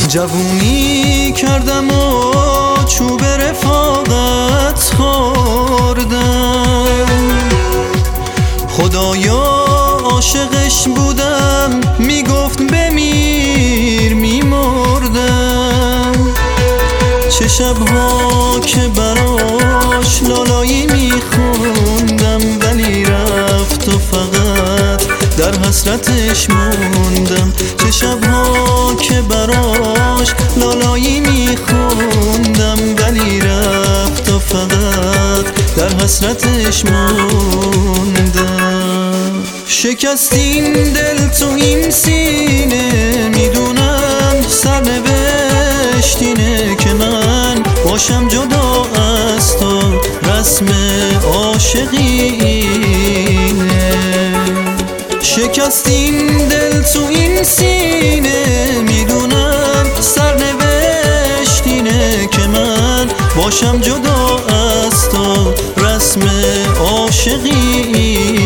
جوونی کردم و چوب رفاقت خوردم، خدایا عاشقش بودم میگفت بمیر میمردم. چه شبها که براش لالایی میخوندم ولی رفت و فقط در حسرتش موندم. چه شبها که براش لالایی میخوندم ولی رفت و فقط در حسرتش موندم. شکستین دل تو این سینه، میدونم سرنوشتینه که من باشم جدا از تو، رسم عاشقینه. شکستین دل تو این سینه، میدونم سرنوشتینه که من باشم جدا از تو، رسم عاشقینه.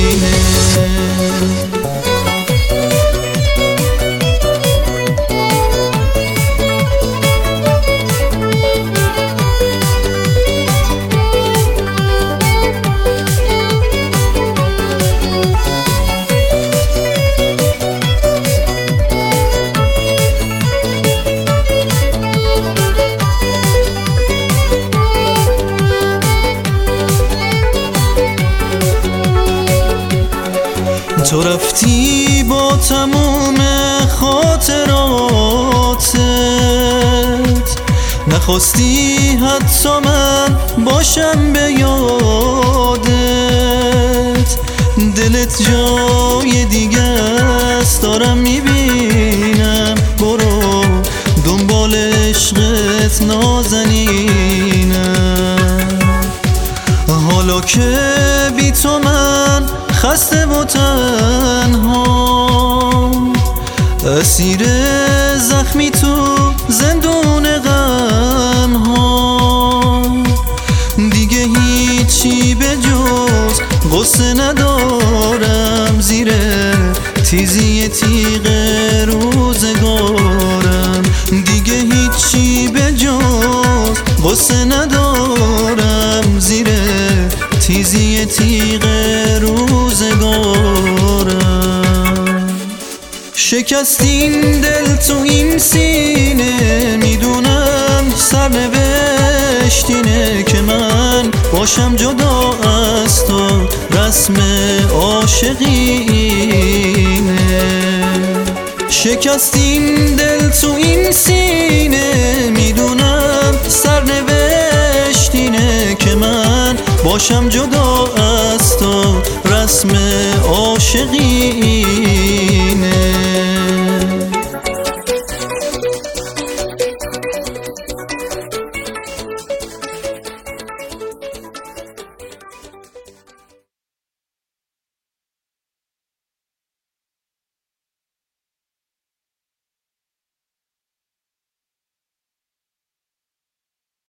تو رفتی با تموم خاطراتت، نخواستی حتی من باشم به یادت. دلت جای دیگه است دارم میبینم، برو دنبال عشقت نازنینم. حالا که بی تو من خسته و تنها، اسیر زخمی تو زندون غم ها، دیگه هیچی به جز غصه ندارم، زیر تیزی تیغ روزگارم. دیگه هیچی به جز غصه ندارم، زیر تیزی تیغ روزگارم. شکستین دل تو این سینه، میدونم سرنوشتینه که من باشم جدا از تو، رسم عاشقینه. شکستین دل تو این سینه، میدونم سرنوشتینه که من باشم جدا از تو، رسم عاشقینه.